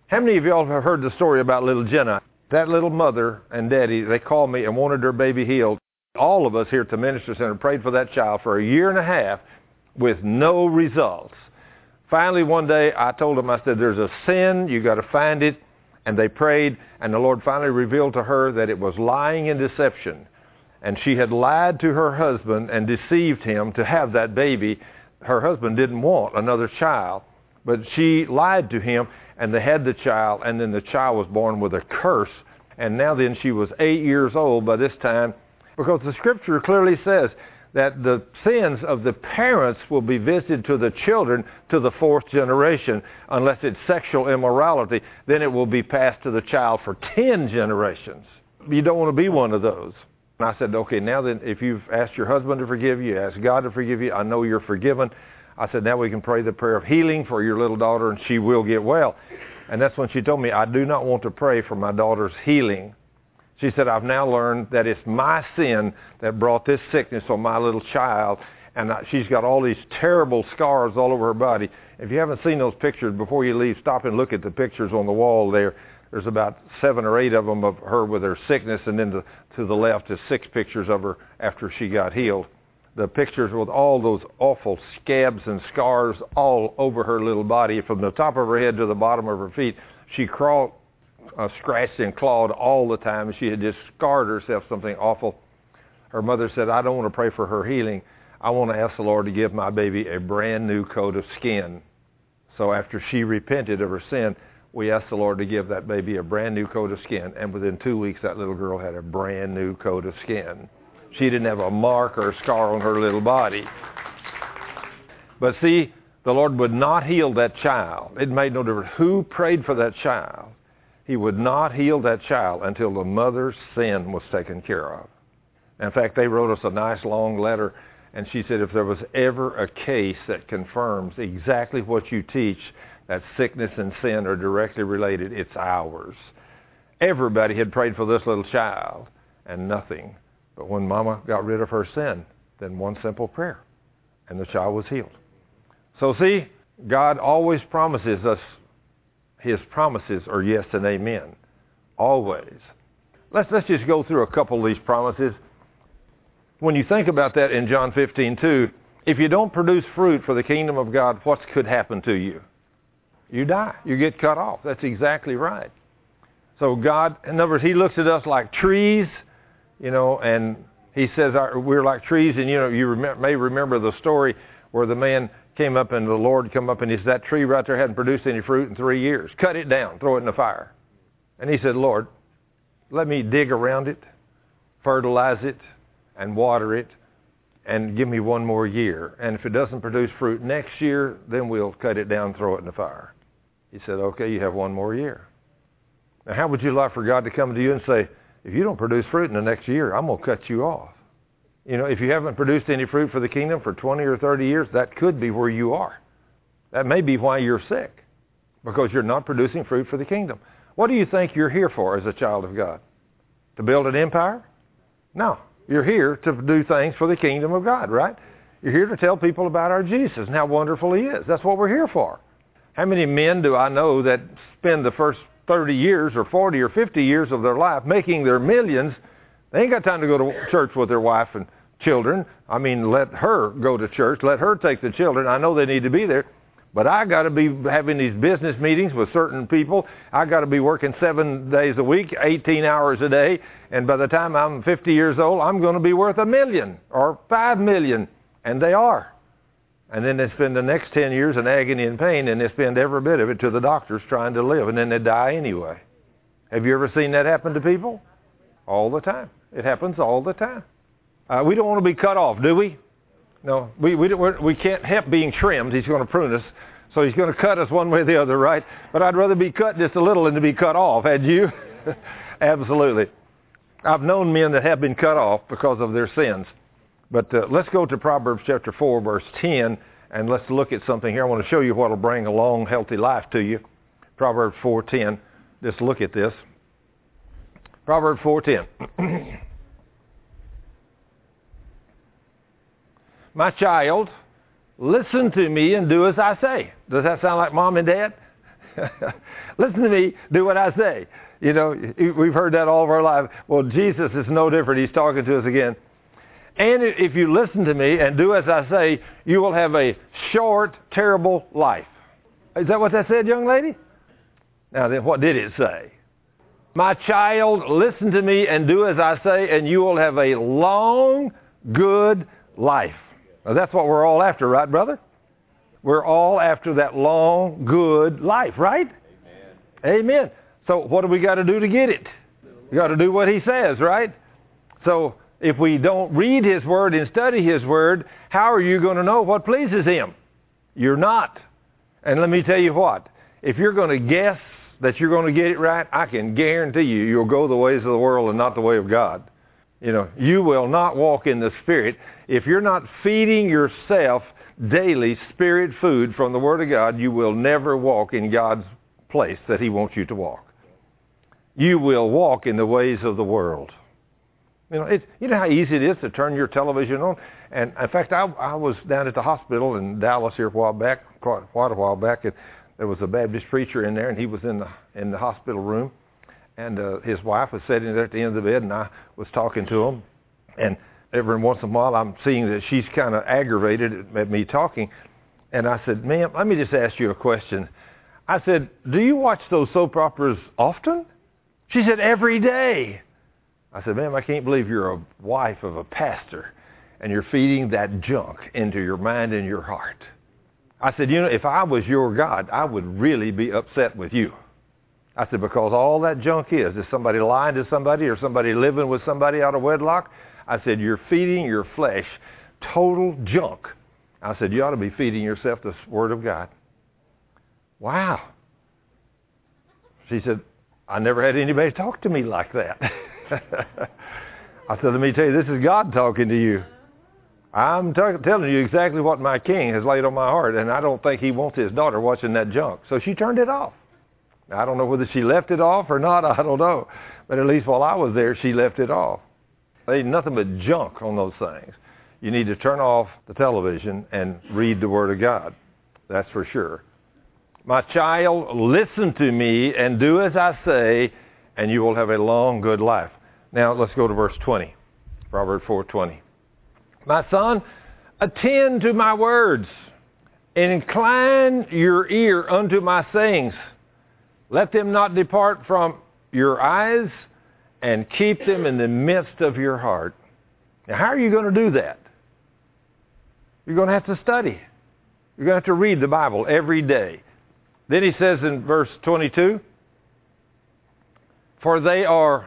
How many of y'all have heard the story about little Jenna? That little mother and daddy, they called me and wanted their baby healed. All of us here at the Ministry Center prayed for that child for a year and a half with no results. Finally, one day, I told them, I said, there's a sin, you got to find it. And they prayed, and the Lord finally revealed to her that it was lying and deception. And she had lied to her husband and deceived him to have that baby. Her husband didn't want another child, but she lied to him, and they had the child, and then the child was born with a curse. And now then she was 8 years old by this time, because the Scripture clearly says that the sins of the parents will be visited to the children to the fourth generation. Unless it's sexual immorality, then it will be passed to the child for 10 generations. You don't want to be one of those. And I said, okay, now then, if you've asked your husband to forgive you, asked God to forgive you, I know you're forgiven. I said, now we can pray the prayer of healing for your little daughter, and she will get well. And that's when she told me, I do not want to pray for my daughter's healing. She said, I've now learned that it's my sin that brought this sickness on my little child. And she's got all these terrible scars all over her body. If you haven't seen those pictures, before you leave, stop and look at the pictures on the wall there. There's about 7 or 8 of them of her with her sickness, and then to the left is 6 pictures of her after she got healed. The pictures with all those awful scabs and scars all over her little body, from the top of her head to the bottom of her feet. She crawled, scratched and clawed all the time. She had just scarred herself, something awful. Her mother said, I don't want to pray for her healing. I want to ask the Lord to give my baby a brand new coat of skin. So after she repented of her sin, we asked the Lord to give that baby a brand new coat of skin. And within 2 weeks, that little girl had a brand new coat of skin. She didn't have a mark or a scar on her little body. But see, the Lord would not heal that child. It made no difference who prayed for that child. He would not heal that child until the mother's sin was taken care of. In fact, they wrote us a nice long letter, and she said, if there was ever a case that confirms exactly what you teach, that sickness and sin are directly related, it's ours. Everybody had prayed for this little child, and nothing. But when Mama got rid of her sin, then one simple prayer, and the child was healed. So see, God always promises us. His promises are yes and amen. Always. Let's just go through a couple of these promises. When you think about that in John 15:2, if you don't produce fruit for the kingdom of God, what could happen to you? You die. You get cut off. That's exactly right. So God, in other words, He looks at us like trees, and He says we're like trees. And, you may remember the story where the man came up and the Lord come up and he said, that tree right there hadn't produced any fruit in 3 years. Cut it down, throw it in the fire. And he said, Lord, let me dig around it, fertilize it, and water it, and give me 1 more year. And if it doesn't produce fruit next year, then we'll cut it down and throw it in the fire. He said, okay, you have 1 more year. Now, how would you like for God to come to you and say, if you don't produce fruit in the next year, I'm going to cut you off? If you haven't produced any fruit for the kingdom for 20 or 30 years, that could be where you are. That may be why you're sick, because you're not producing fruit for the kingdom. What do you think you're here for as a child of God? To build an empire? No. You're here to do things for the kingdom of God, right? You're here to tell people about our Jesus and how wonderful He is. That's what we're here for. How many men do I know that spend the first 30 years or 40 or 50 years of their life making their millions? They ain't got time to go to church with their wife and children. I mean, let her go to church. Let her take the children. I know they need to be there. But I got to be having these business meetings with certain people. I got to be working 7 days a week, 18 hours a day. And by the time I'm 50 years old, I'm going to be worth $1 million or $5 million. And they are. And then they spend the next 10 years in agony and pain, and they spend every bit of it to the doctors trying to live. And then they die anyway. Have you ever seen that happen to people? All the time. It happens all the time. We don't want to be cut off, do we? No, we can't help being trimmed. He's going to prune us. So He's going to cut us one way or the other, right? But I'd rather be cut just a little than to be cut off. Had you? Absolutely. I've known men that have been cut off because of their sins. But let's go to Proverbs chapter 4, verse 10, and let's look at something here. I want to show you what will bring a long, healthy life to you. Proverbs 4:10. Just look at this. Proverbs 4:10. My child, listen to me and do as I say. Does that sound like mom and dad? Listen to me, do what I say. You know, we've heard that all of our life. Well, Jesus is no different. He's talking to us again. And if you listen to me and do as I say, you will have a short, terrible life. Is that what that said, young lady? Now then, what did it say? My child, listen to me and do as I say, and you will have a long, good life. Now, that's what we're all after, right, brother? We're all after that long, good life, right? Amen. Amen. So what do we got to do to get it? We got to do what he says, right? So if we don't read his word and study his word, how are you going to know what pleases him? You're not. And let me tell you what, if you're going to guess that you're going to get it right, I can guarantee you, you'll go the ways of the world and not the way of God. You know, you will not walk in the Spirit. If you're not feeding yourself daily Spirit food from the Word of God, you will never walk in God's place that he wants you to walk. You will walk in the ways of the world. You know how easy it is to turn your television on? And in fact, I was down at the hospital in Dallas here quite a while back, and there was a Baptist preacher in there, and he was in the hospital room, and his wife was sitting there at the end of the bed, and I was talking to him, and every once in a while I'm seeing that she's kind of aggravated at me talking, and I said, ma'am, let me just ask you a question. I said, do you watch those soap operas often? She said, every day. I said, ma'am, I can't believe you're a wife of a pastor and you're feeding that junk into your mind and your heart. I said, you know, if I was your God, I would really be upset with you. I said, because all that junk is somebody lying to somebody or somebody living with somebody out of wedlock. I said, you're feeding your flesh total junk. I said, you ought to be feeding yourself the Word of God. Wow. She said, I never had anybody talk to me like that. I said, let me tell you, this is God talking to you. I'm telling you exactly what my king has laid on my heart, and I don't think he wants his daughter watching that junk. So she turned it off. I don't know whether she left it off or not. I don't know. But at least while I was there, she left it off. There ain't nothing but junk on those things. You need to turn off the television and read the Word of God. That's for sure. My child, listen to me and do as I say, and you will have a long, good life. Now, let's go to verse 20. Proverbs 4:20. My son, attend to my words, and incline your ear unto my sayings. Let them not depart from your eyes, and keep them in the midst of your heart. Now, how are you going to do that? You're going to have to study. You're going to have to read the Bible every day. Then he says in verse 22, for they are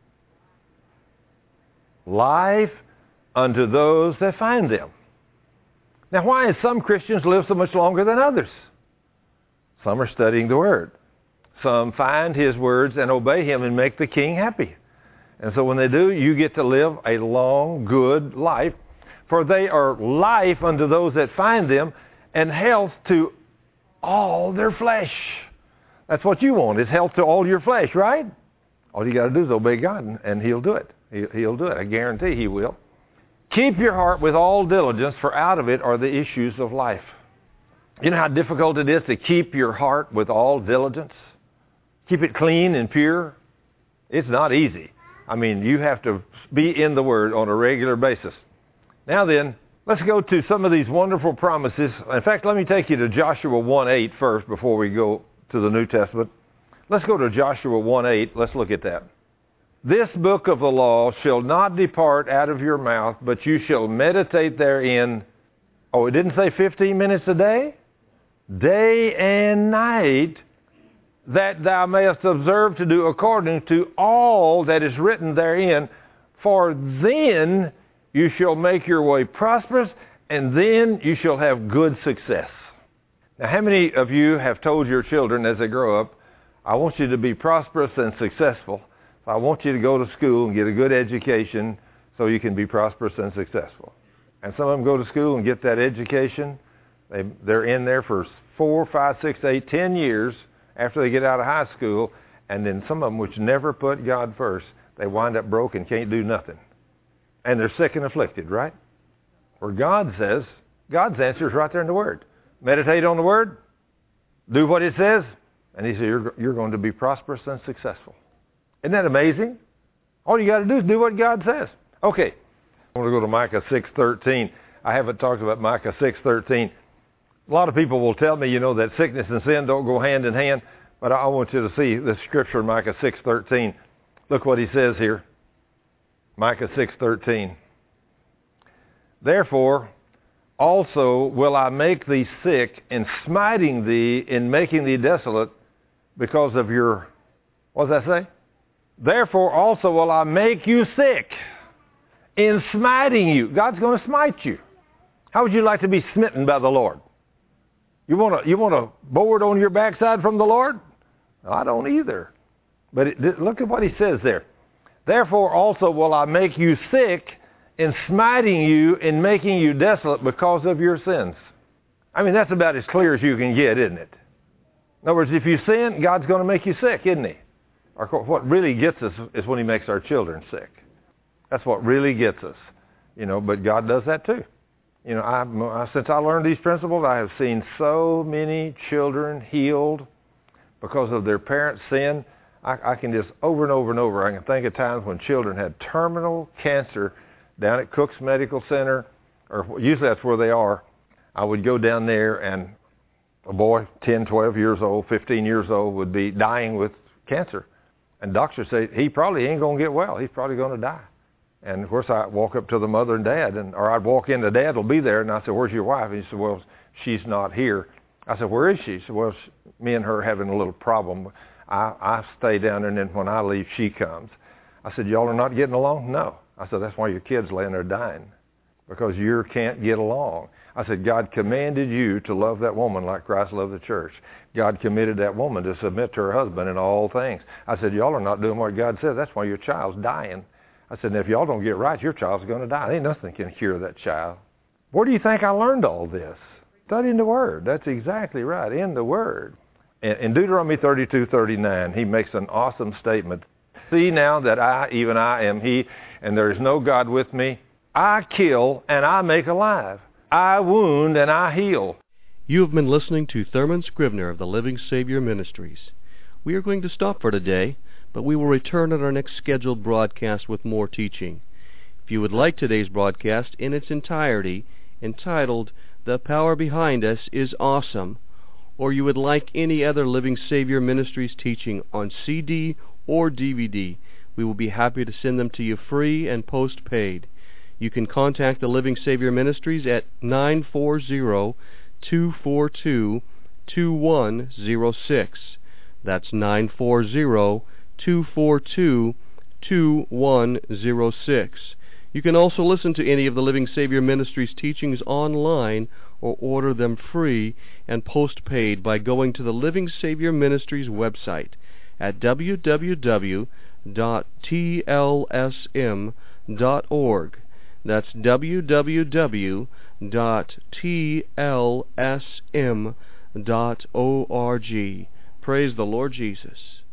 life unto those that find them. Now, why do some Christians live so much longer than others? Some are studying the Word. Some find His words and obey Him and make the King happy. And so when they do, you get to live a long, good life. For they are life unto those that find them, and health to all their flesh. That's what you want, is health to all your flesh, right? All you got to do is obey God, and He'll do it. He'll do it. I guarantee He will. Keep your heart with all diligence, for out of it are the issues of life. You know how difficult it is to keep your heart with all diligence? Keep it clean and pure? It's not easy. I mean, you have to be in the Word on a regular basis. Now then, let's go to some of these wonderful promises. In fact, let me take you to Joshua 1:8 first before we go to the New Testament. Let's go to Joshua 1:8. Let's look at that. This book of the law shall not depart out of your mouth, but you shall meditate therein. Oh, it didn't say 15 minutes a day? Day and night, that thou mayest observe to do according to all that is written therein. For then you shall make your way prosperous, and then you shall have good success. Now, how many of you have told your children as they grow up, I want you to be prosperous and successful. I want you to go to school and get a good education so you can be prosperous and successful. And some of them go to school and get that education. They're in there for 4, 5, 6, 8, 10 years after they get out of high school. And then some of them, which never put God first, they wind up broke and can't do nothing. And they're sick and afflicted, right? Where God says, God's answer is right there in the Word. Meditate on the Word, do what it says, And he said, you're going to be prosperous and successful. Isn't that amazing? All you got to do is do what God says. Okay, I want to go to Micah 6:13. I haven't talked about Micah 6:13. A lot of people will tell me, that sickness and sin don't go hand in hand, but I want you to see the scripture in Micah 6:13. Look what he says here. Micah 6:13. Therefore, also will I make thee sick in smiting thee, in making thee desolate, because of your, what does that say? Therefore also will I make you sick in smiting you. God's going to smite you. How would you like to be smitten by the Lord? You want a board on your backside from the Lord? I don't either. But look at what he says there. Therefore also will I make you sick in smiting you, in making you desolate because of your sins. I mean, that's about as clear as you can get, isn't it? In other words, if you sin, God's going to make you sick, isn't he? Or what really gets us is when he makes our children sick. That's what really gets us. But God does that too. Since I learned these principles, I have seen so many children healed because of their parents' sin. I can just over and over and over, I can think of times when children had terminal cancer down at Cook's Medical Center, or usually that's where they are. I would go down there and a boy, 10, 12 years old, 15 years old, would be dying with cancer. And doctors say, he probably ain't going to get well. He's probably going to die. And of course, I walk up to the mother and dad, or I'd walk in, the dad will be there, and I said, where's your wife? And he said, well, she's not here. I said, where is she? He said, well, me and her having a little problem. I stay down there, and then when I leave, she comes. I said, y'all are not getting along? No. I said, that's why your kid's laying there dying, because you can't get along. I said, God commanded you to love that woman like Christ loved the church. God committed that woman to submit to her husband in all things. I said, y'all are not doing what God said. That's why your child's dying. I said, and if y'all don't get right, your child's going to die. Ain't nothing can cure that child. Where do you think I learned all this? Studying the Word. That's exactly right, in the Word. In Deuteronomy 32:39, he makes an awesome statement. See now that I, even I, am he, and there is no God with me. I kill and I make alive. I wound and I heal. You have been listening to Thurman Scrivener of the Living Savior Ministries. We are going to stop for today, but we will return at our next scheduled broadcast with more teaching. If you would like today's broadcast in its entirety, entitled The Power Behind Us is Awesome, or you would like any other Living Savior Ministries teaching on CD or DVD, we will be happy to send them to you free and post-paid. You can contact the Living Savior Ministries at 940-242-2106. That's 940-242-2106. You can also listen to any of the Living Savior Ministries teachings online or order them free and post-paid by going to the Living Savior Ministries website at www.tlsm.org. That's www.tlsm.org. Praise the Lord Jesus.